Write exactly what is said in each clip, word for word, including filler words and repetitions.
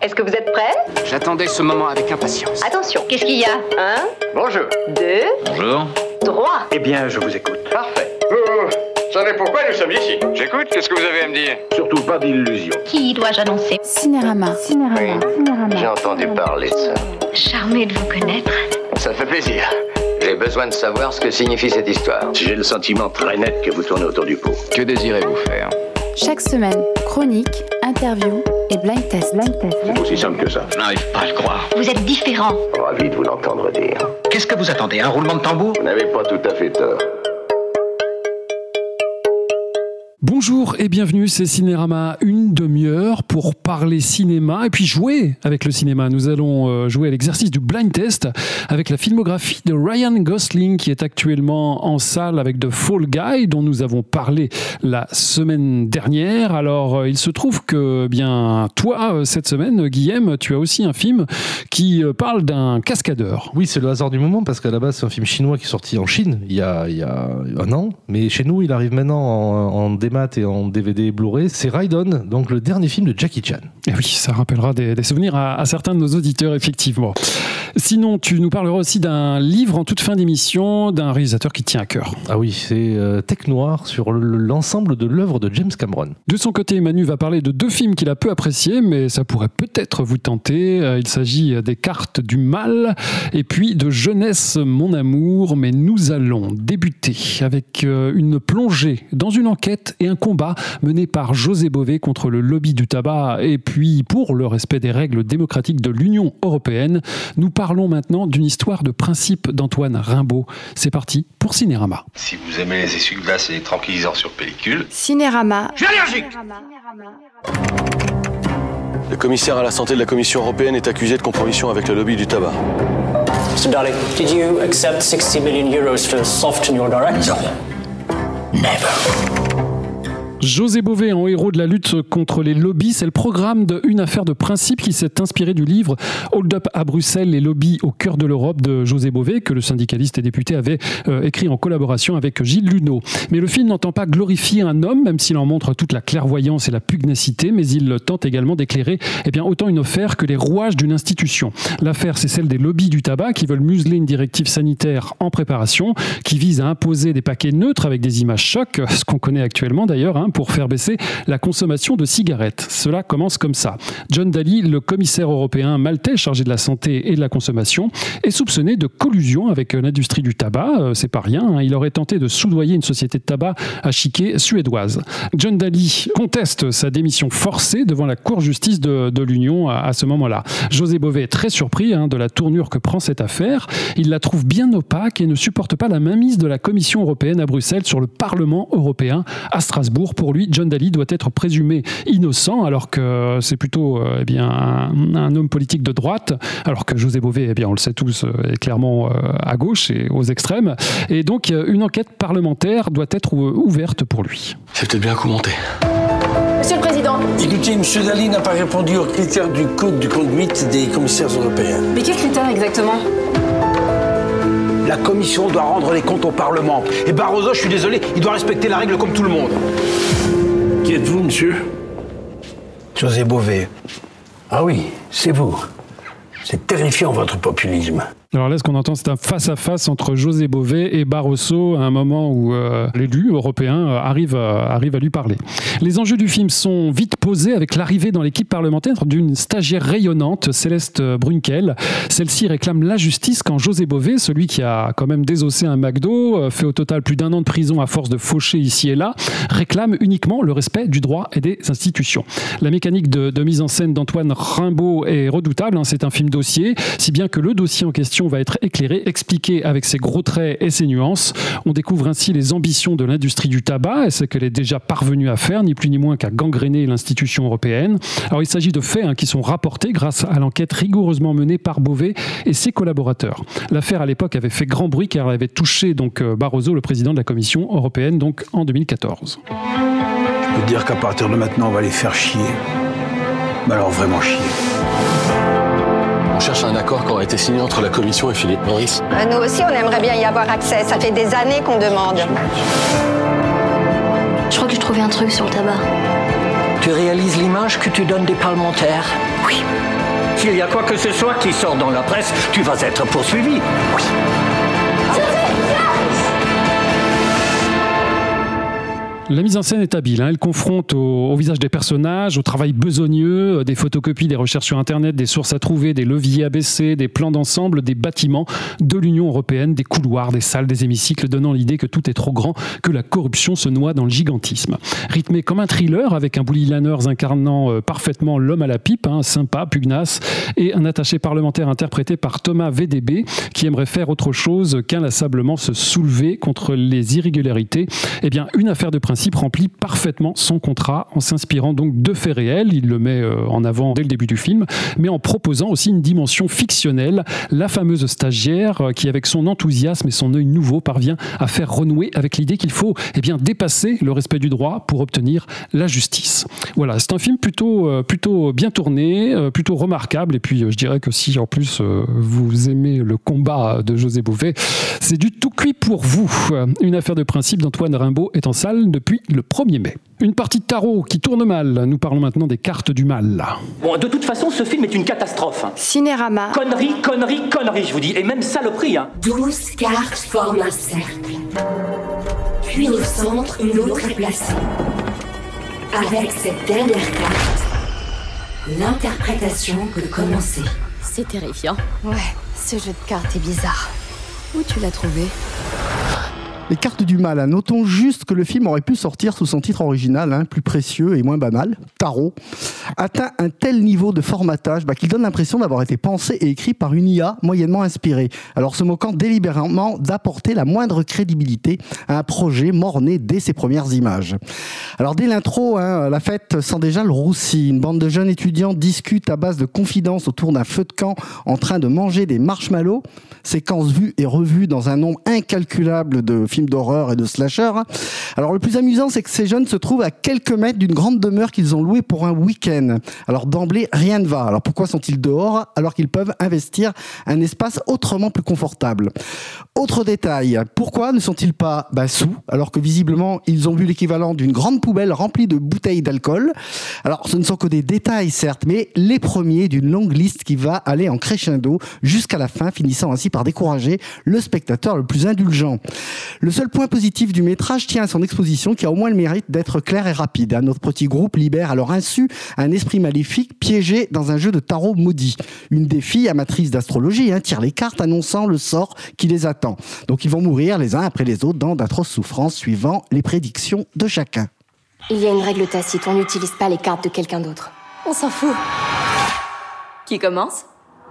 Est-ce que vous êtes prêts? J'attendais ce moment avec impatience. Attention, qu'est-ce qu'il y a? Un, Bonjour. deux, Bonjour. trois. Eh bien, je vous écoute. Parfait. Vous savez pourquoi nous sommes ici? J'écoute, qu'est-ce que vous avez à me dire? Surtout pas d'illusions. Qui dois-je annoncer? Cinérama. Cinérama. Oui, Cinérama. j'ai entendu parler de ça. Charmé de vous connaître. Ça fait plaisir. J'ai besoin de savoir ce que signifie cette histoire. J'ai le sentiment très net que vous tournez autour du pot. Que désirez-vous faire? Chaque semaine, chronique, interview et blind test. Blind test. C'est aussi simple que ça. Je n'arrive pas à le croire. Vous êtes différent. Ravi de vous l'entendre dire. Qu'est-ce que vous attendez? Un roulement de tambour? Vous n'avez pas tout à fait tort. Bonjour et bienvenue, c'est Cinérama, une demi-heure pour parler cinéma et puis jouer avec le cinéma. Nous allons jouer à l'exercice du blind test avec la filmographie de Ryan Gosling qui est actuellement en salle avec The Fall Guy dont nous avons parlé la semaine dernière. Alors il se trouve que bien toi cette semaine, Guillaume, tu as aussi un film qui parle d'un cascadeur. Oui, c'est le hasard du moment parce qu'à la base c'est un film chinois qui est sorti en Chine il y a, il y a un an, mais chez nous il arrive maintenant en, en démat et en D V D et Blu-ray. C'est Ride On, donc le dernier film de Jackie Chan. Et oui, ça rappellera des, des souvenirs à, à certains de nos auditeurs, effectivement. Sinon, tu nous parleras aussi d'un livre en toute fin d'émission d'un réalisateur qui tient à cœur. Ah oui, c'est euh, Tech Noir sur le, l'ensemble de l'œuvre de James Cameron. De son côté, Manu va parler de deux films qu'il a peu appréciés, mais ça pourrait peut-être vous tenter. Il s'agit des Cartes du Mal et puis de Jeunesse, mon amour. Mais nous allons débuter avec une plongée dans une enquête et un combat mené par José Bové contre le lobby du tabac et puis pour le respect des règles démocratiques de l'Union européenne. Nous parlons maintenant d'une histoire de principe d'Antoine Rimbaud. C'est parti pour Cinérama. Si vous aimez les essuie-glaces et les tranquillisants sur pellicule... Cinérama. Je suis allergique. Le commissaire à la santé de la Commission européenne est accusé de compromission avec le lobby du tabac. mister Dalek, did you accept sixty million euros to soften your direction? No. Never. José Bové en héros de la lutte contre les lobbies, c'est le programme de Une affaire de principe qui s'est inspiré du livre Hold Up à Bruxelles, les lobbies au cœur de l'Europe de José Bové, que le syndicaliste et député avait euh, écrit en collaboration avec Gilles Luneau. Mais le film n'entend pas glorifier un homme, même s'il en montre toute la clairvoyance et la pugnacité, mais il tente également d'éclairer eh bien, autant une affaire que les rouages d'une institution. L'affaire, c'est celle des lobbies du tabac qui veulent museler une directive sanitaire en préparation, qui vise à imposer des paquets neutres avec des images chocs, ce qu'on connaît actuellement d'ailleurs, hein, pour faire baisser la consommation de cigarettes. Cela commence comme ça. John Daly, le commissaire européen maltais chargé de la santé et de la consommation, est soupçonné de collusion avec l'industrie du tabac. Euh, c'est pas rien, hein. Il aurait tenté de soudoyer une société de tabac à chiquet suédoise. John Daly conteste sa démission forcée devant la Cour de justice de, de l'Union à, à ce moment-là. José Bové est très surpris hein, de la tournure que prend cette affaire. Il la trouve bien opaque et ne supporte pas la mainmise de la Commission européenne à Bruxelles sur le Parlement européen à Strasbourg. Pour lui, John Daly doit être présumé innocent, alors que c'est plutôt euh, eh bien, un, un homme politique de droite, alors que José Bové, eh bien, on le sait tous, est clairement euh, à gauche et aux extrêmes. Et donc, une enquête parlementaire doit être ouverte pour lui. C'est peut-être bien un coup monté. Monsieur le Président. Écoutez, M. Dalli n'a pas répondu aux critères du code de conduite des commissaires européens. Mais quels critères exactement? La Commission doit rendre les comptes au Parlement. Et Barroso, je suis désolé, il doit respecter la règle comme tout le monde. Qui êtes-vous, monsieur? José Bové. Ah oui, c'est vous. C'est terrifiant, votre populisme. Alors là, ce qu'on entend, c'est un face-à-face entre José Bové et Barroso à un moment où euh, l'élu européen euh, arrive, euh, arrive à lui parler. Les enjeux du film sont vite posés avec l'arrivée dans l'équipe parlementaire d'une stagiaire rayonnante, Céleste Brunkel. Celle-ci réclame la justice quand José Bové, celui qui a quand même désossé un McDo, euh, fait au total plus d'un an de prison à force de faucher ici et là, réclame uniquement le respect du droit et des institutions. La mécanique de, de mise en scène d'Antoine Rimbaud est redoutable, hein, c'est un film dossier, si bien que le dossier en question va être éclairé, expliqué avec ses gros traits et ses nuances. On découvre ainsi les ambitions de l'industrie du tabac et ce qu'elle est déjà parvenue à faire, ni plus ni moins qu'à gangréner l'institution européenne. Alors il s'agit de faits hein, qui sont rapportés grâce à l'enquête rigoureusement menée par Bové et ses collaborateurs. L'affaire à l'époque avait fait grand bruit car elle avait touché donc Barroso, le président de la Commission européenne, donc en deux mille quatorze. Je peux dire qu'à partir de maintenant, on va les faire chier. Mais alors vraiment chier. On cherche un accord qui aurait été signé entre la Commission et Philippe Maurice. Nous aussi, on aimerait bien y avoir accès. Ça fait des années qu'on demande. Je crois que j'ai trouvé un truc sur le tabac. Tu réalises l'image que tu donnes des parlementaires? Oui. S'il y a quoi que ce soit qui sort dans la presse, tu vas être poursuivi. Oui. La mise en scène est habile, hein. Elle confronte au, au visage des personnages, au travail besogneux, des photocopies, des recherches sur Internet, des sources à trouver, des leviers A B C, des plans d'ensemble, des bâtiments de l'Union européenne, des couloirs, des salles, des hémicycles, donnant l'idée que tout est trop grand, que la corruption se noie dans le gigantisme. Rythmé comme un thriller, avec un Bully Lanners incarnant euh, parfaitement l'homme à la pipe, hein, sympa, pugnace, et un attaché parlementaire interprété par Thomas V D B, qui aimerait faire autre chose qu'inlassablement se soulever contre les irrégularités. Eh bien, une affaire de principe remplit parfaitement son contrat en s'inspirant donc de faits réels, il le met en avant dès le début du film, mais en proposant aussi une dimension fictionnelle, la fameuse stagiaire qui avec son enthousiasme et son œil nouveau parvient à faire renouer avec l'idée qu'il faut eh bien, dépasser le respect du droit pour obtenir la justice. Voilà, c'est un film plutôt, plutôt bien tourné, plutôt remarquable, et puis je dirais que si en plus vous aimez le combat de José Bové, c'est du tout cuit pour vous. Une affaire de principe d'Antoine Rimbaud est en salle depuis le premier mai. Une partie de tarot qui tourne mal. Nous parlons maintenant des cartes du mal. Bon, de toute façon, ce film est une catastrophe. Cinérama. Connerie, connerie, connerie, je vous dis. Et même saloperie, hein. Douze cartes forment un cercle. Puis au centre, une autre est placée. Avec cette dernière carte, l'interprétation peut commencer. C'est terrifiant. Ouais, ce jeu de cartes est bizarre. Où tu l'as trouvé ? Les cartes du mal, hein. Notons juste que le film aurait pu sortir sous son titre original, hein, plus précieux et moins banal, Tarot, atteint un tel niveau de formatage bah, qu'il donne l'impression d'avoir été pensé et écrit par une I A moyennement inspirée, alors se moquant délibérément d'apporter la moindre crédibilité à un projet mort-né dès ses premières images. Alors dès l'intro, hein, la fête sent déjà le roussi. Une bande de jeunes étudiants discutent à base de confidences autour d'un feu de camp en train de manger des marshmallows, séquence vue et revue dans un nombre incalculable de films d'horreur et de slasher. Alors le plus amusant, c'est que ces jeunes se trouvent à quelques mètres d'une grande demeure qu'ils ont louée pour un week-end. Alors d'emblée, rien ne va. Alors pourquoi sont-ils dehors alors qu'ils peuvent investir un espace autrement plus confortable ? Autre détail, pourquoi ne sont-ils pas bah, sous alors que visiblement ils ont vu l'équivalent d'une grande poubelle remplie de bouteilles d'alcool ? Alors ce ne sont que des détails certes, mais les premiers d'une longue liste qui va aller en crescendo jusqu'à la fin, finissant ainsi par décourager le spectateur le plus indulgent. Le seul point positif du métrage tient à son exposition qui a au moins le mérite d'être claire et rapide. Notre petit groupe libère à leur insu un esprit maléfique piégé dans un jeu de tarot maudit. Une des filles amatrices d'astrologie hein, tire les cartes annonçant le sort qui les attend. Donc ils vont mourir les uns après les autres dans d'atroces souffrances suivant les prédictions de chacun. Il y a une règle tacite, on n'utilise pas les cartes de quelqu'un d'autre. On s'en fout. Qui commence ?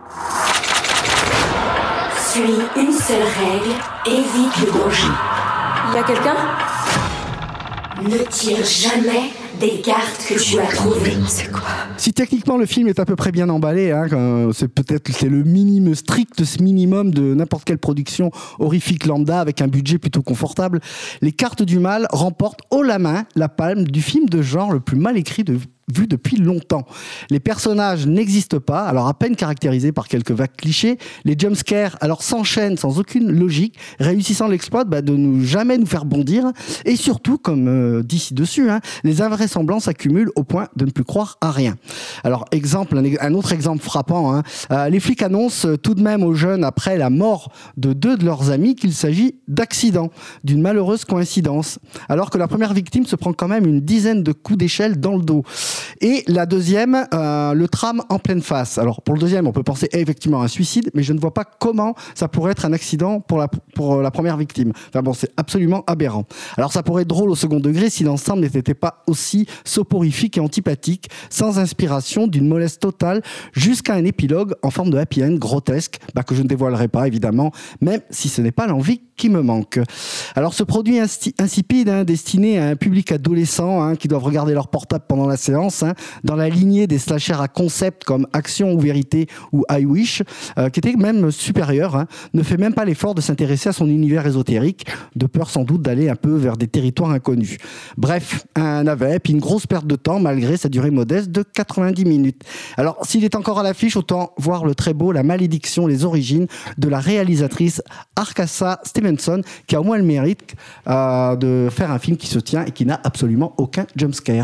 Suis une seule règle, évite le danger. Il y a quelqu'un ? Ne tire jamais des cartes que tu as trouvées. C'est quoi ? Si techniquement le film est à peu près bien emballé, hein, c'est peut-être c'est le minimum strict minimum de n'importe quelle production horrifique lambda avec un budget plutôt confortable, les cartes du mal remportent haut la main la palme du film de genre le plus mal écrit de vu depuis longtemps. Les personnages n'existent pas, alors à peine caractérisés par quelques vagues clichés. Les jumpscares alors s'enchaînent sans aucune logique, réussissant l'exploit bah, de nous jamais nous faire bondir. Et surtout, comme euh, dit ci-dessus, hein, les invraisemblances s'accumulent au point de ne plus croire à rien. Alors, exemple, un, un autre exemple frappant. Hein, euh, les flics annoncent tout de même aux jeunes, après la mort de deux de leurs amis, qu'il s'agit d'accident, d'une malheureuse coïncidence, alors que la première victime se prend quand même une dizaine de coups d'échelle dans le dos. Et la deuxième, euh, le tram en pleine face. Alors pour le deuxième, on peut penser effectivement à un suicide, mais je ne vois pas comment ça pourrait être un accident pour la, pour la première victime. Enfin bon, c'est absolument aberrant. Alors ça pourrait être drôle au second degré si l'ensemble n'était pas aussi soporifique et antipathique, sans inspiration, d'une mollesse totale, jusqu'à un épilogue en forme de happy end grotesque, bah, que je ne dévoilerai pas évidemment, même si ce n'est pas l'envie qui me manque. Alors ce produit insti- insipide, hein, destiné à un public adolescent hein, qui doivent regarder leur portable pendant la séance, hein, dans la lignée des slashers à concept comme Action ou Vérité ou I Wish, euh, qui était même supérieur, hein, ne fait même pas l'effort de s'intéresser à son univers ésotérique, de peur sans doute d'aller un peu vers des territoires inconnus. Bref, un navet, puis une grosse perte de temps malgré sa durée modeste de quatre-vingt-dix minutes. Alors s'il est encore à l'affiche, autant voir le très beau La Malédiction, les origines de la réalisatrice Arkasa Stevenson, qui a au moins le mérite euh, de faire un film qui se tient et qui n'a absolument aucun jumpscare.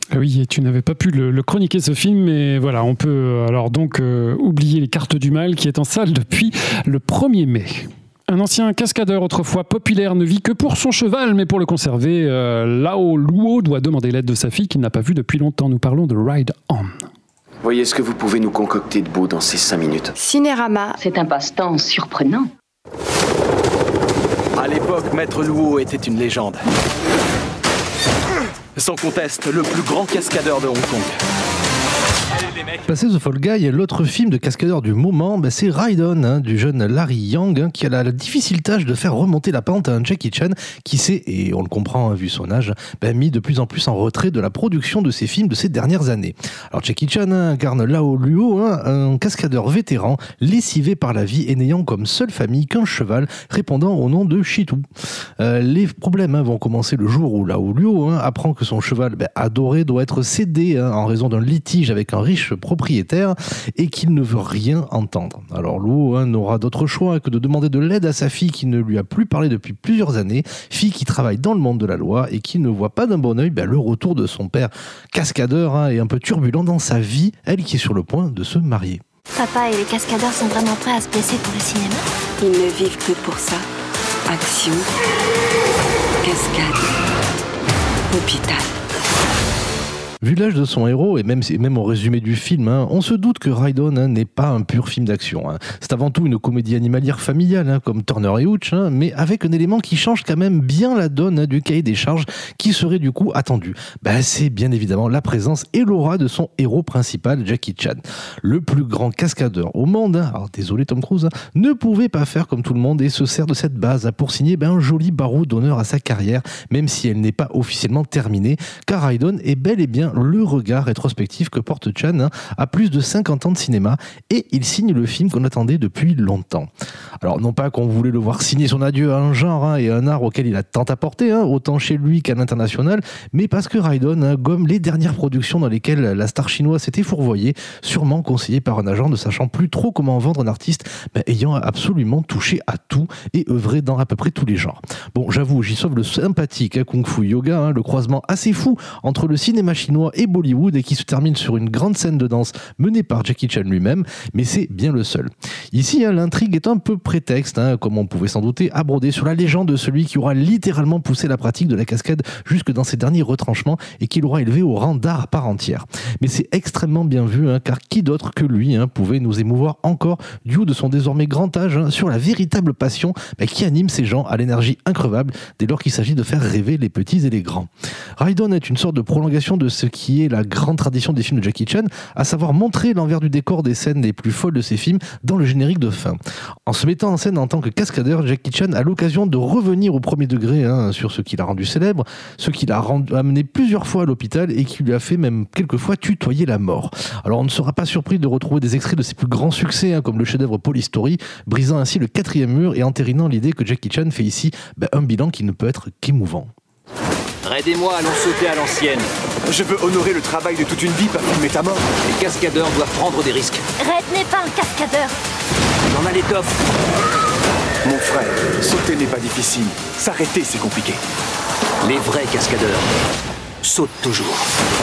Oui, et tu n'avais pas pu le, le chroniquer ce film, mais voilà, on peut alors donc euh, oublier Les Cartes du Mal qui est en salle depuis le premier mai. Un ancien cascadeur autrefois populaire ne vit que pour son cheval, mais pour le conserver, euh, Lao Luo doit demander l'aide de sa fille qu'il n'a pas vue depuis longtemps. Nous parlons de Ride On. Voyez ce que vous pouvez nous concocter de beau dans ces cinq minutes. Cinérama, c'est un passe-temps surprenant. À l'époque, Maître Luo était une légende. Sans conteste, le plus grand cascadeur de Hong Kong. Passé The Fall Guy, l'autre film de cascadeur du moment, bah c'est Ride On, hein, du jeune Larry Yang, hein, qui a la, la difficile tâche de faire remonter la pente à un Jackie Chan qui s'est, et on le comprend hein, vu son âge, bah, mis de plus en plus en retrait de la production de ses films de ces dernières années. Alors Jackie Chan hein, incarne Lao Luo, hein, un cascadeur vétéran, lessivé par la vie et n'ayant comme seule famille qu'un cheval répondant au nom de Shitu. Euh, les problèmes hein, vont commencer le jour où Lao Luo hein, apprend que son cheval bah, adoré doit être cédé hein, en raison d'un litige avec un riche propriétaire et qu'il ne veut rien entendre. Alors Luo hein, n'aura d'autre choix que de demander de l'aide à sa fille qui ne lui a plus parlé depuis plusieurs années, fille qui travaille dans le monde de la loi et qui ne voit pas d'un bon œil ben, le retour de son père cascadeur hein, et un peu turbulent dans sa vie, elle qui est sur le point de se marier. Papa et les cascadeurs sont vraiment prêts à se blesser pour le cinéma? Ils ne vivent que pour ça. Action, cascade, hôpital. Vu l'âge de son héros, et même, et même au résumé du film, hein, on se doute que Ride On hein, n'est pas un pur film d'action. Hein. C'est avant tout une comédie animalière familiale, hein, comme Turner et Hooch, hein, mais avec un élément qui change quand même bien la donne hein, du cahier des charges qui serait du coup attendu. Ben, c'est bien évidemment la présence et l'aura de son héros principal, Jackie Chan. Le plus grand cascadeur au monde, hein, alors désolé Tom Cruise, hein, ne pouvait pas faire comme tout le monde et se sert de cette base hein, pour signer ben, un joli barreau d'honneur à sa carrière, même si elle n'est pas officiellement terminée, car Ride On est bel et bien le regard rétrospectif que porte Chan hein, à plus de cinquante ans de cinéma, et il signe le film qu'on attendait depuis longtemps. Alors non pas qu'on voulait le voir signer son adieu à un genre hein, et à un art auquel il a tant apporté, hein, autant chez lui qu'à l'international, mais parce que Ride On hein, gomme les dernières productions dans lesquelles la star chinoise s'était fourvoyée, sûrement conseillée par un agent ne sachant plus trop comment vendre un artiste bah, ayant absolument touché à tout et œuvré dans à peu près tous les genres. Bon, j'avoue, j'y sauve le sympathique hein, Kung Fu Yoga, hein, le croisement assez fou entre le cinéma chinois et Bollywood et qui se termine sur une grande scène de danse menée par Jackie Chan lui-même, mais c'est bien le seul. Ici, hein, l'intrigue est un peu prétexte, hein, comme on pouvait s'en douter, à broder sur la légende de celui qui aura littéralement poussé la pratique de la cascade jusque dans ses derniers retranchements et qui l'aura élevé au rang d'art à part entière. Mais c'est extrêmement bien vu, hein, car qui d'autre que lui hein, pouvait nous émouvoir encore du haut de son désormais grand âge hein, sur la véritable passion bah, qui anime ces gens à l'énergie increvable dès lors qu'il s'agit de faire rêver les petits et les grands. Ride On est une sorte de prolongation de ce qui est la grande tradition des films de Jackie Chan, à savoir montrer l'envers du décor des scènes les plus folles de ses films dans le générique de fin. En se mettant en scène en tant que cascadeur, Jackie Chan a l'occasion de revenir au premier degré hein, sur ce qui l'a rendu célèbre, ce qui l'a rendu, amené plusieurs fois à l'hôpital et qui lui a fait même quelquefois tutoyer la mort. Alors on ne sera pas surpris de retrouver des extraits de ses plus grands succès, hein, comme le chef-d'œuvre Police Story, brisant ainsi le quatrième mur et entérinant l'idée que Jackie Chan fait ici bah, un bilan qui ne peut être qu'émouvant. Aidez-moi, allons sauter à l'ancienne. Je veux honorer le travail de toute une vie, pas filmer ta mort. Les cascadeurs doivent prendre des risques. Red n'est pas un cascadeur. Il en a l'étoffe. Mon frère, sauter n'est pas difficile. S'arrêter, c'est compliqué. Les vrais cascadeurs sautent toujours.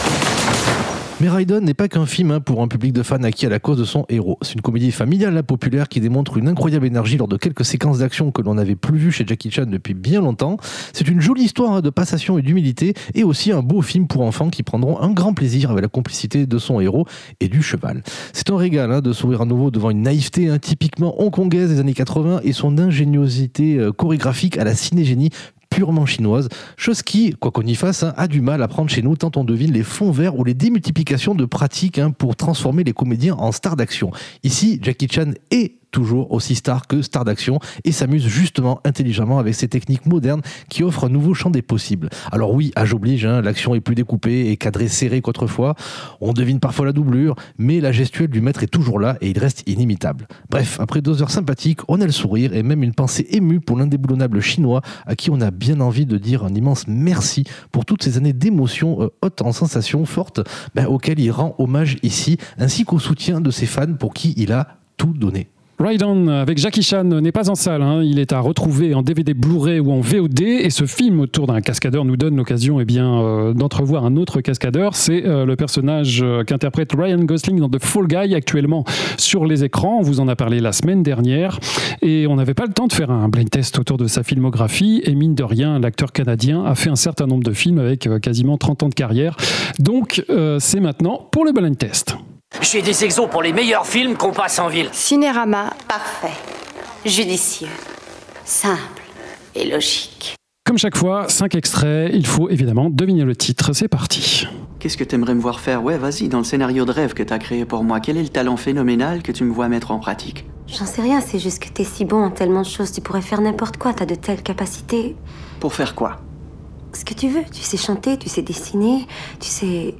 Mais Ride On n'est pas qu'un film hein, pour un public de fans acquis à la cause de son héros. C'est une comédie familiale hein, populaire qui démontre une incroyable énergie lors de quelques séquences d'action que l'on n'avait plus vues chez Jackie Chan depuis bien longtemps. C'est une jolie histoire hein, de passation et d'humilité et aussi un beau film pour enfants qui prendront un grand plaisir avec la complicité de son héros et du cheval. C'est un régal hein, de sourire à nouveau devant une naïveté hein, typiquement hongkongaise des années quatre-vingts et son ingéniosité euh, chorégraphique à la cinégénie purement chinoise, chose qui, quoi qu'on y fasse, hein, a du mal à prendre chez nous tant on devine les fonds verts ou les démultiplications de pratiques hein, pour transformer les comédiens en stars d'action. Ici, Jackie Chan est toujours aussi star que star d'action et s'amuse justement intelligemment avec ces techniques modernes qui offrent un nouveau champ des possibles. Alors oui, âge oblige, hein, l'action est plus découpée et cadrée serrée qu'autrefois, on devine parfois la doublure, mais la gestuelle du maître est toujours là et il reste inimitable. Bref, après deux heures sympathiques, on a le sourire et même une pensée émue pour l'indéboulonnable chinois à qui on a bien envie de dire un immense merci pour toutes ces années d'émotions euh, hautes en sensations fortes ben, auxquelles il rend hommage ici, ainsi qu'au soutien de ses fans pour qui il a tout donné. Ride On avec Jackie Chan n'est pas en salle, hein. Il est à retrouver en D V D Blu-ray ou en V O D, et ce film autour d'un cascadeur nous donne l'occasion eh bien, euh, d'entrevoir un autre cascadeur. C'est euh, le personnage euh, qu'interprète Ryan Gosling dans The Fall Guy, actuellement sur les écrans. On vous en a parlé la semaine dernière et on n'avait pas le temps de faire un blind test autour de sa filmographie, et mine de rien, l'acteur canadien a fait un certain nombre de films avec euh, quasiment trente ans de carrière. Donc euh, c'est maintenant pour le blind test. J'ai des exos pour les meilleurs films qu'on passe en ville. Cinérama. Parfait. Judicieux. Simple et logique. Comme chaque fois, cinq extraits, il faut évidemment deviner le titre. C'est parti. Qu'est-ce que t'aimerais me voir faire? Ouais, vas-y, dans le scénario de rêve que t'as créé pour moi, quel est le talent phénoménal que tu me vois mettre en pratique? J'en sais rien, c'est juste que t'es si bon en tellement de choses, tu pourrais faire n'importe quoi, t'as de telles capacités. Pour faire quoi? Ce que tu veux, tu sais chanter, tu sais dessiner, tu sais...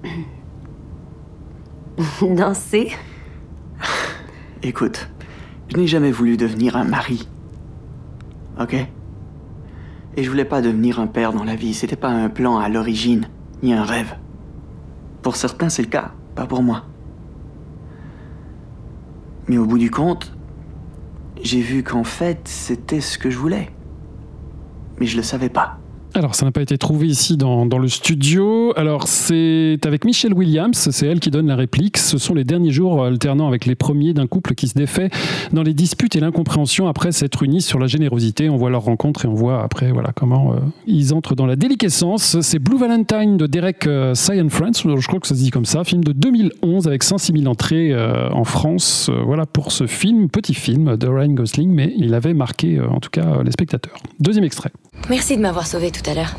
danser. Écoute, je n'ai jamais voulu devenir un mari. Ok? Et je voulais pas devenir un père dans la vie, c'était pas un plan à l'origine, ni un rêve. Pour certains, c'est le cas, pas pour moi. Mais au bout du compte, j'ai vu qu'en fait, c'était ce que je voulais. Mais je le savais pas. Alors, ça n'a pas été trouvé ici dans, dans le studio. Alors, c'est avec Michelle Williams, c'est elle qui donne la réplique. Ce sont les derniers jours alternant avec les premiers d'un couple qui se défait dans les disputes et l'incompréhension après s'être unis sur la générosité. On voit leur rencontre et on voit après voilà, comment euh, ils entrent dans la déliquescence. C'est Blue Valentine de Derek euh, Cianfrance, je crois que ça se dit comme ça, film de deux mille onze avec cent six mille entrées euh, en France. Euh, voilà pour ce film, petit film de Ryan Gosling, mais il avait marqué euh, en tout cas euh, les spectateurs. Deuxième extrait. Merci de m'avoir sauvé tout à l'heure.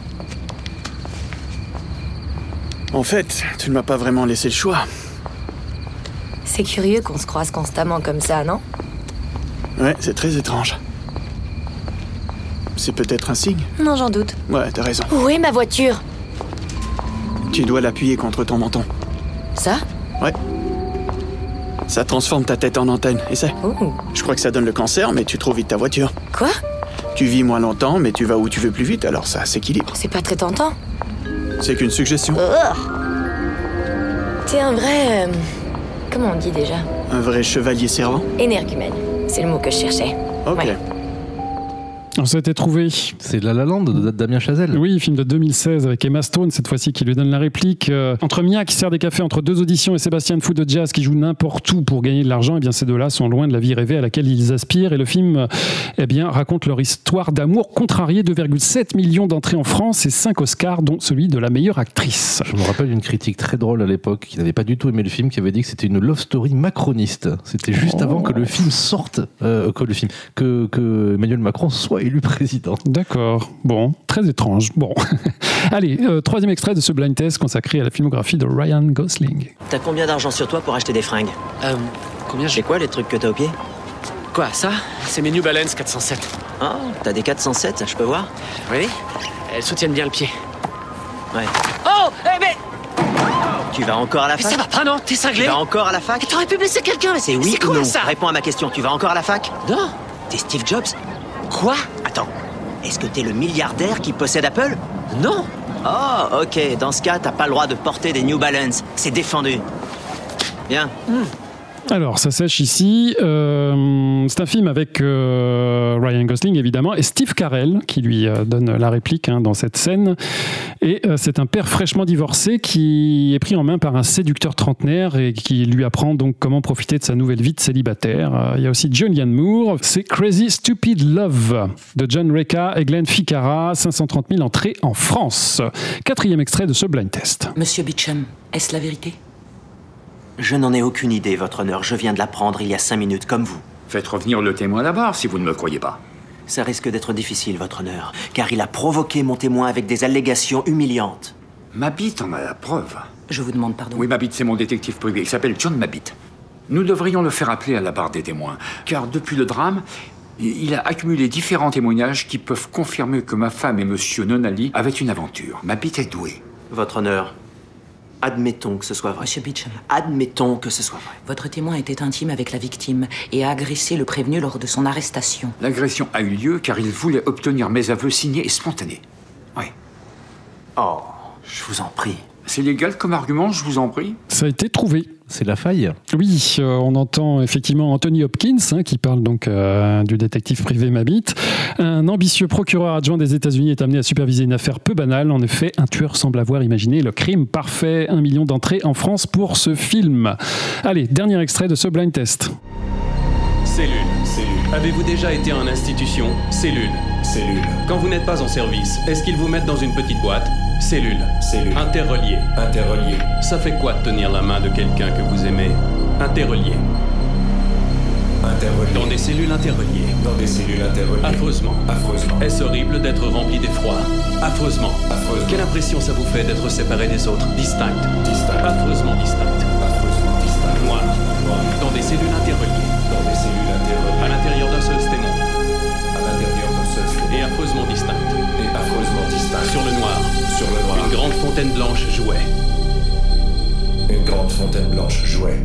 En fait, tu ne m'as pas vraiment laissé le choix. C'est curieux qu'on se croise constamment comme ça, non? Ouais, c'est très étrange. C'est peut-être un signe? Non, j'en doute. Ouais, t'as raison. Où est ma voiture? Tu dois l'appuyer contre ton menton. Ça? Ouais. Ça transforme ta tête en antenne, et c'est... Ouh. Je crois que ça donne le cancer, mais tu trouves vite ta voiture. Quoi? Tu vis moins longtemps, mais tu vas où tu veux plus vite, alors ça s'équilibre. C'est pas très tentant. C'est qu'une suggestion. Ugh. T'es un vrai... Euh, comment on dit déjà? Un vrai chevalier servant? Énergumène. C'est le mot que je cherchais. Ok. Ouais. Alors, ça a été trouvé. C'est La La Land de Damien Chazelle. Oui, film de deux mille seize avec Emma Stone, cette fois-ci, qui lui donne la réplique. Euh, entre Mia qui sert des cafés entre deux auditions et Sébastien Fou de Jazz qui joue n'importe où pour gagner de l'argent, eh bien ces deux-là sont loin de la vie rêvée à laquelle ils aspirent. Et le film eh bien, raconte leur histoire d'amour contrarié, deux virgule sept millions d'entrées en France et cinq Oscars, dont celui de la meilleure actrice. Je me rappelle d'une critique très drôle à l'époque qui n'avait pas du tout aimé le film, qui avait dit que c'était une love story macroniste. C'était juste oh. avant que le film sorte, euh, que le film, que, que Emmanuel Macron soit élu président. D'accord. Bon, très étrange. Bon. Allez, euh, troisième extrait de ce blind test consacré à la filmographie de Ryan Gosling. T'as combien d'argent sur toi pour acheter des fringues? Euh, combien j'ai... C'est quoi les trucs que t'as au pied? Quoi, ça? C'est mes New Balance quatre cent sept. Ah, t'as des quatre cent sept, je peux voir? Oui, elles soutiennent bien le pied. Ouais. Oh, eh mais... Tu vas encore à la mais fac? ça va pas, non? T'es cinglé? Tu vas encore à la fac? Mais t'aurais pu blesser quelqu'un, mais c'est oui c'est quoi ou non? ça? Réponds à ma question, tu vas encore à la fac? Non. T'es Steve Jobs? Quoi? Attends, est-ce que t'es le milliardaire qui possède Apple? Non. Oh, ok, dans ce cas, t'as pas le droit de porter des New Balance. C'est défendu. Bien. Hmm. Alors, ça sèche ici. Euh, c'est un film avec euh, Ryan Gosling, évidemment, et Steve Carell, qui lui euh, donne la réplique hein, dans cette scène. Et euh, c'est un père fraîchement divorcé qui est pris en main par un séducteur trentenaire et qui lui apprend donc comment profiter de sa nouvelle vie de célibataire. Euh, il y a aussi Julianne Moore. C'est Crazy Stupid Love de John Reca et Glenn Ficarra. cinq cent trente mille entrées en France. Quatrième extrait de ce blind test. Monsieur Beecham, est-ce la vérité? Je n'en ai aucune idée, votre honneur. Je viens de l'apprendre il y a cinq minutes, comme vous. Faites revenir le témoin à la barre, si vous ne me croyez pas. Ça risque d'être difficile, votre honneur, car il a provoqué mon témoin avec des allégations humiliantes. Mabit en a la preuve. Je vous demande pardon. Oui, Mabit, c'est mon détective privé. Il s'appelle John Mabit. Nous devrions le faire appeler à la barre des témoins, car depuis le drame, il a accumulé différents témoignages qui peuvent confirmer que ma femme et monsieur Nonali avaient une aventure. Mabit est doué. Votre honneur, admettons que ce soit vrai. Monsieur Beecham. Admettons que ce soit vrai. Votre témoin était intime avec la victime et a agressé le prévenu lors de son arrestation. L'agression a eu lieu car il voulait obtenir mes aveux signés et spontanés. Oui. Oh, je vous en prie. C'est légal comme argument, je vous en prie. Ça a été trouvé. C'est la faille. Oui, euh, on entend effectivement Anthony Hopkins, hein, qui parle donc euh, du détective privé Mabit. Un ambitieux procureur adjoint des États-Unis est amené à superviser une affaire peu banale. En effet, un tueur semble avoir imaginé le crime parfait. Un million d'entrées en France pour ce film. Allez, dernier extrait de ce blind test. Cellule. Cellule. Avez-vous déjà été en institution? Cellule. Cellule. Quand vous n'êtes pas en service, est-ce qu'ils vous mettent dans une petite boîte? Cellule. Cellule. Interrelié. Interrelié. Ça fait quoi de tenir la main de quelqu'un que vous aimez? Interrelié. Interrelié. Dans des cellules interreliées. Dans des cellules interreliées. Affreusement. Affreusement. Est-ce horrible d'être rempli d'effroi? Affreusement. Affreusement. Quelle impression ça vous fait d'être séparé des autres? Distinct. Distinct. Affreusement distinct. Affreusement distinct. Noir. Noir. Dans des cellules interreliées. Dans des cellules interreliées. À l'intérieur d'un seul stémon. À l'intérieur d'un seul stémon. Et affreusement distinct. Et affreusement distinct. Sur le noir. Sur le noir. Une grande fontaine blanche jouait. Une grande fontaine blanche jouait.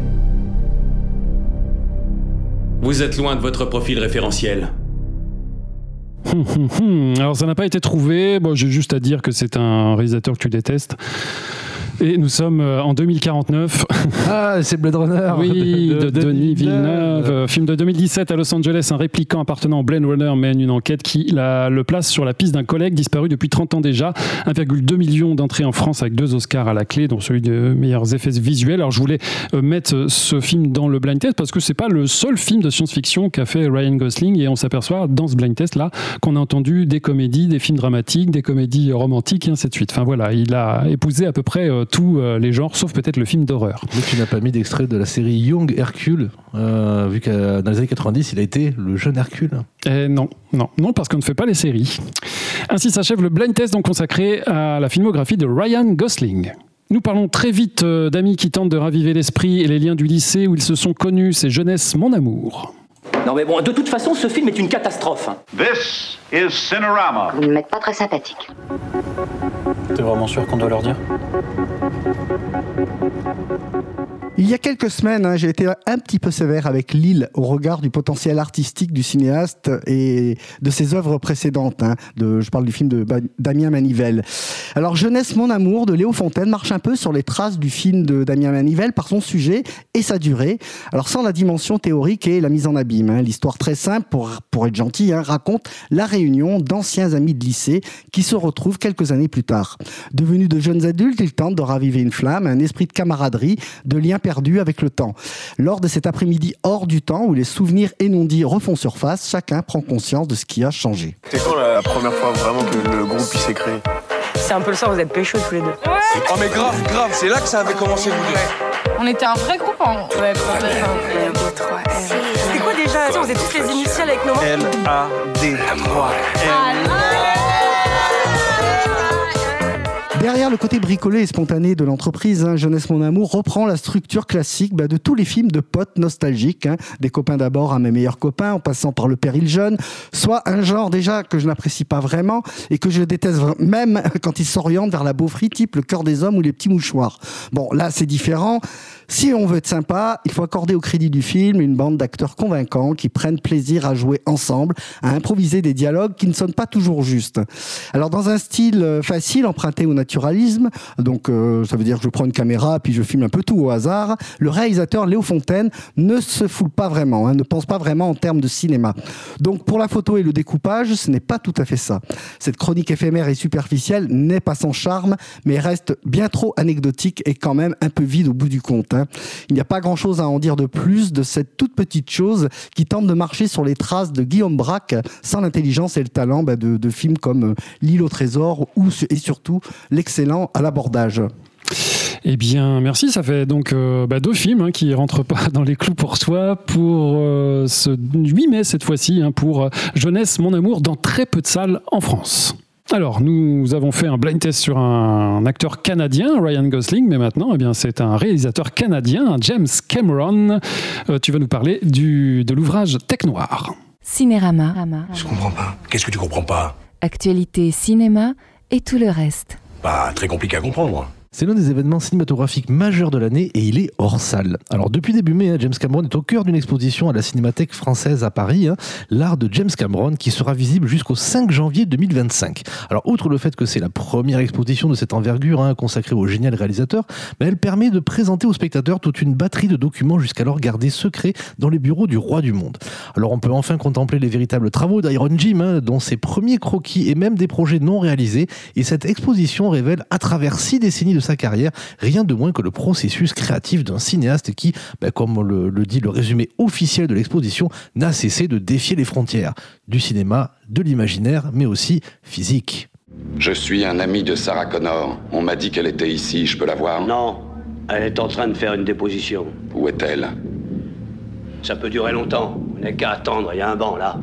Vous êtes loin de votre profil référentiel. Hum, hum, hum. Alors ça n'a pas été trouvé. Bon, j'ai juste à dire que c'est un réalisateur que tu détestes. Et nous sommes en deux mille quarante-neuf. Ah, c'est Blade Runner. Oui, de, de, de Denis Villeneuve. Villeneuve. Film de deux mille dix-sept à Los Angeles. Un répliquant appartenant au Blade Runner mène une enquête qui la, le place sur la piste d'un collègue disparu depuis trente ans déjà. un virgule deux million d'entrées en France avec deux Oscars à la clé, dont celui de meilleurs effets visuels. Alors je voulais euh, mettre ce film dans le blind test parce que c'est pas le seul film de science-fiction qu'a fait Ryan Gosling, et on s'aperçoit dans ce blind test là qu'on a entendu des comédies, des films dramatiques, des comédies romantiques et ainsi de suite. Enfin voilà, il a épousé à peu près euh, tous euh, les genres, sauf peut-être le film d'horreur. Mais tu n'as pas mis d'extrait de la série Young Hercule, euh, vu que dans les années quatre-vingt-dix, il a été le jeune Hercule. Eh non, non, non, parce qu'on ne fait pas les séries. Ainsi s'achève le blind test donc consacré à la filmographie de Ryan Gosling. Nous parlons très vite euh, d'amis qui tentent de raviver l'esprit et les liens du lycée où ils se sont connus. C'est Jeunesse, mon amour. Non mais bon, de toute façon, ce film est une catastrophe. This is Cinerama. Vous ne m'êtes pas très sympathique. T'es vraiment sûr qu'on doit leur dire? Il y a quelques semaines, hein, j'ai été un petit peu sévère avec Lille au regard du potentiel artistique du cinéaste et de ses œuvres précédentes. Hein, de, je parle du film de Damien Manivelle. Alors, Jeunesse, mon amour de Léo Fontaine marche un peu sur les traces du film de Damien Manivelle par son sujet et sa durée. Alors, sans la dimension théorique et la mise en abîme. Hein. L'histoire très simple, pour, pour être gentil, hein, raconte la réunion d'anciens amis de lycée qui se retrouvent quelques années plus tard. Devenus de jeunes adultes, ils tentent de raviver une flamme, un esprit de camaraderie, de lien perdu avec le temps. Lors de cet après-midi hors du temps où les souvenirs et non-dits refont surface, chacun prend conscience de ce qui a changé. C'est quand la première fois vraiment que le groupe il s'est créé? C'est un peu le ça, vous êtes pécho tous les deux. Ouais. Oh mais grave, grave, c'est là que ça avait commencé vous deux. On était un vrai groupe en... Ouais, c'était quoi déjà? On faisait toutes les initiales avec nos mains. L A D trois. Derrière le côté bricolé et spontané de l'entreprise, hein, Jeunesse, mon amour reprend la structure classique bah, de tous les films de potes nostalgiques. Hein, des copains d'abord à mes meilleurs copains, en passant par le péril jeune, soit un genre déjà que je n'apprécie pas vraiment et que je déteste même quand il s'oriente vers la beaufrie type Le Cœur des Hommes ou Les Petits Mouchoirs. Bon, là c'est différent. Si on veut être sympa, il faut accorder au crédit du film une bande d'acteurs convaincants qui prennent plaisir à jouer ensemble, à improviser des dialogues qui ne sonnent pas toujours justes. Alors dans un style facile, emprunté au naturalisme, donc euh, ça veut dire que je prends une caméra puis je filme un peu tout au hasard, le réalisateur Léo Fontaine ne se foule pas vraiment, hein, ne pense pas vraiment en termes de cinéma. Donc pour la photo et le découpage, ce n'est pas tout à fait ça. Cette chronique éphémère et superficielle n'est pas sans charme, mais reste bien trop anecdotique et quand même un peu vide au bout du compte. Hein. Il n'y a pas grand-chose à en dire de plus de cette toute petite chose qui tente de marcher sur les traces de Guillaume Braque sans l'intelligence et le talent bah, de, de films comme L'île au trésor ou, et surtout l'excellent À l'abordage. Eh bien, merci. Ça fait donc euh, bah, deux films hein, qui ne rentrent pas dans les clous pour toi pour euh, ce huit mai cette fois-ci, hein, pour euh, Jeunesse, mon amour, dans très peu de salles en France. Alors, nous avons fait un blind test sur un acteur canadien, Ryan Gosling, mais maintenant, eh bien, c'est un réalisateur canadien, James Cameron. Euh, tu vas nous parler du, de l'ouvrage Tech Noir. Cinérama. Je comprends pas. Qu'est-ce que tu comprends pas? Actualité cinéma et tout le reste. Pas très compliqué à comprendre. C'est l'un des événements cinématographiques majeurs de l'année et il est hors salle. Alors depuis début mai, hein, James Cameron est au cœur d'une exposition à la Cinémathèque française à Paris, hein, l'art de James Cameron, qui sera visible jusqu'au cinq janvier deux mille vingt-cinq. Alors outre le fait que c'est la première exposition de cette envergure hein, consacrée au génial réalisateur, ben, elle permet de présenter aux spectateurs toute une batterie de documents jusqu'alors gardés secrets dans les bureaux du roi du monde. Alors on peut enfin contempler les véritables travaux d'Iron Jim, hein, dont ses premiers croquis et même des projets non réalisés, et cette exposition révèle à travers six décennies de sa carrière, rien de moins que le processus créatif d'un cinéaste qui, ben, comme le, le dit le résumé officiel de l'exposition, n'a cessé de défier les frontières du cinéma, de l'imaginaire, mais aussi physique. Je suis un ami de Sarah Connor. On m'a dit qu'elle était ici, je peux la voir? Non, elle est en train de faire une déposition. Où est-elle? Ça peut durer longtemps. Vous n'avez qu'à attendre, il y a un banc là.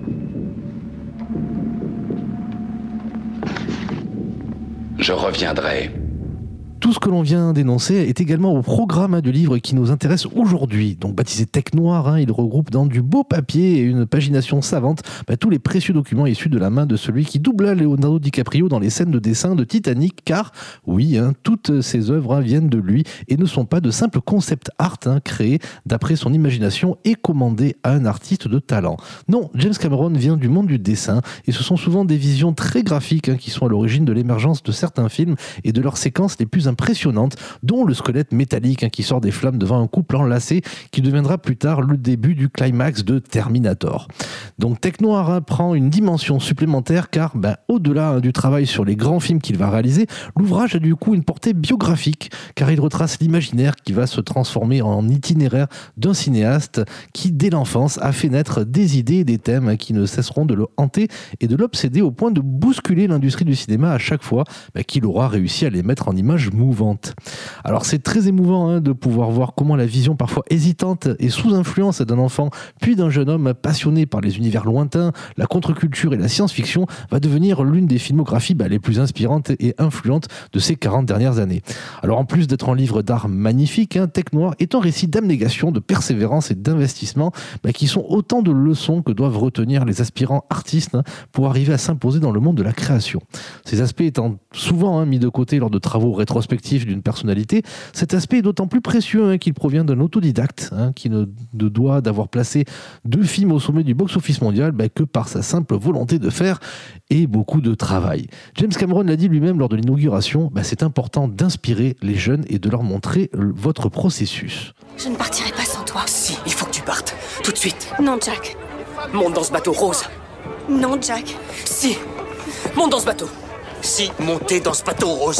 Je reviendrai. Tout ce que l'on vient d'énoncer est également au programme hein, du livre qui nous intéresse aujourd'hui. Donc baptisé Tech Noir, hein, il regroupe dans du beau papier et une pagination savante bah, tous les précieux documents issus de la main de celui qui doubla Leonardo DiCaprio dans les scènes de dessin de Titanic, car oui, hein, toutes ces œuvres hein, viennent de lui et ne sont pas de simples concept art hein, créés d'après son imagination et commandés à un artiste de talent. Non, James Cameron vient du monde du dessin et ce sont souvent des visions très graphiques hein, qui sont à l'origine de l'émergence de certains films et de leurs séquences les plus impressionnante, dont le squelette métallique hein, qui sort des flammes devant un couple enlacé qui deviendra plus tard le début du climax de Terminator. Donc Tech Noir hein, prend une dimension supplémentaire car ben, au-delà hein, du travail sur les grands films qu'il va réaliser, l'ouvrage a du coup une portée biographique car il retrace l'imaginaire qui va se transformer en itinéraire d'un cinéaste qui dès l'enfance a fait naître des idées et des thèmes hein, qui ne cesseront de le hanter et de l'obséder au point de bousculer l'industrie du cinéma à chaque fois ben, qu'il aura réussi à les mettre en images mouvante. Alors c'est très émouvant hein, de pouvoir voir comment la vision parfois hésitante et sous influence d'un enfant puis d'un jeune homme passionné par les univers lointains, la contre-culture et la science-fiction va devenir l'une des filmographies bah, les plus inspirantes et influentes de ces quarante dernières années. Alors en plus d'être un livre d'art magnifique, hein, Tech Noir est un récit d'abnégation, de persévérance et d'investissement bah, qui sont autant de leçons que doivent retenir les aspirants artistes hein, pour arriver à s'imposer dans le monde de la création. Ces aspects étant souvent hein, mis de côté lors de travaux rétrospectifs d'une personnalité, cet aspect est d'autant plus précieux hein, qu'il provient d'un autodidacte hein, qui ne, ne doit d'avoir placé deux films au sommet du box-office mondial bah, que par sa simple volonté de faire et beaucoup de travail. James Cameron l'a dit lui-même lors de l'inauguration, bah, c'est important d'inspirer les jeunes et de leur montrer euh, votre processus. Je ne partirai pas sans toi. Si, il faut que tu partes, tout de suite. Non, Jack. Monte dans ce bateau rose. Non, Jack. Si, monte dans ce bateau. Si, montez dans ce bateau rose.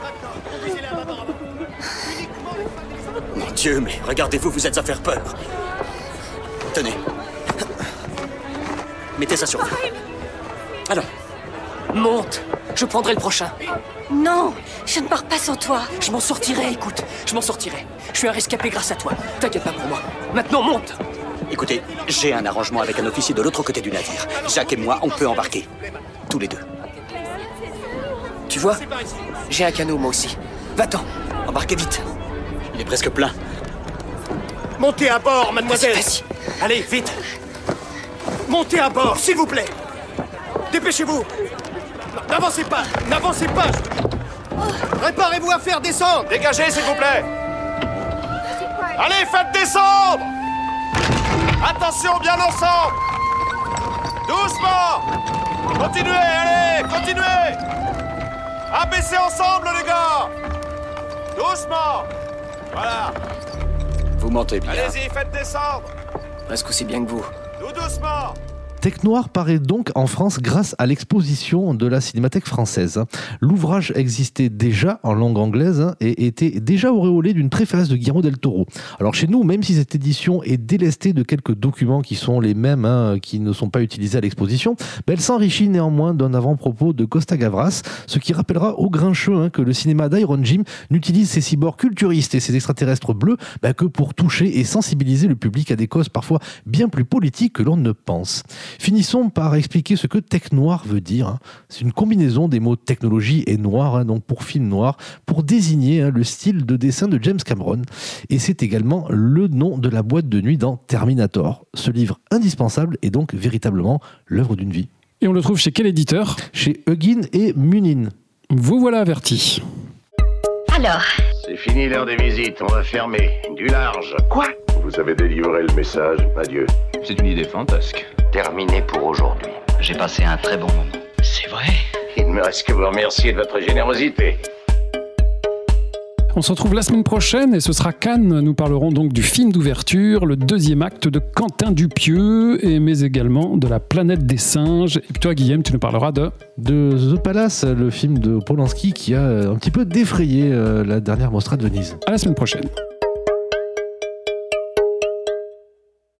Mon Dieu, mais regardez-vous, vous êtes à faire peur. Tenez. Mettez ça sur vous. Alors, monte. Je prendrai le prochain. Non, je ne pars pas sans toi. Je m'en sortirai, écoute. Je m'en sortirai. Je suis un rescapé grâce à toi. T'inquiète pas pour moi. Maintenant, monte. Écoutez, j'ai un arrangement avec un officier de l'autre côté du navire. Jacques et moi, on peut embarquer. Tous les deux. Tu vois, j'ai un canot, moi aussi. Va-t'en. Embarquez vite. Il est presque plein. Montez à bord, mademoiselle. Vas-y, vas-y. Allez, vite. Montez à bord, s'il vous plaît. Dépêchez-vous. N'avancez pas, n'avancez pas. Préparez-vous à faire descendre. Dégagez, s'il vous plaît. Allez, faites descendre. Attention, bien ensemble. Doucement. Continuez, allez, continuez. Abaissez ensemble, les gars. Doucement. Voilà. Vous mentez bien. Allez-y, faites descendre. Presque aussi bien que vous. Tout doucement. Tech Noir paraît donc en France grâce à l'exposition de la Cinémathèque française. L'ouvrage existait déjà en langue anglaise et était déjà auréolé d'une préface de Guillermo del Toro. Alors chez nous, même si cette édition est délestée de quelques documents qui sont les mêmes, hein, qui ne sont pas utilisés à l'exposition, ben elle s'enrichit néanmoins d'un avant-propos de Costa Gavras, ce qui rappellera au grincheux hein, que le cinéma d'Iron Jim n'utilise ses cyborgs culturistes et ses extraterrestres bleus ben, que pour toucher et sensibiliser le public à des causes parfois bien plus politiques que l'on ne pense. Finissons par expliquer ce que Tech Noir veut dire. C'est une combinaison des mots technologie et noir, donc pour film noir, pour désigner le style de dessin de James Cameron. Et c'est également le nom de la boîte de nuit dans Terminator. Ce livre indispensable est donc véritablement l'œuvre d'une vie. Et on le trouve chez quel éditeur ? Chez Huggin et Munin. Vous voilà avertis. Alors? C'est fini l'heure des visites, on va fermer. Du large. Quoi? Vous avez délivré le message, adieu. C'est une idée fantasque. Terminé pour aujourd'hui. J'ai passé un très bon moment. C'est vrai? Il ne me reste que vous remercier de votre générosité. On se retrouve la semaine prochaine et ce sera Cannes. Nous parlerons donc du film d'ouverture, le deuxième acte de Quentin Dupieux, et, mais également de La planète des singes. Et puis toi, Guillaume, tu nous parleras de... De The Palace, le film de Polanski qui a un petit peu défrayé la dernière Mostra de Venise. À la semaine prochaine.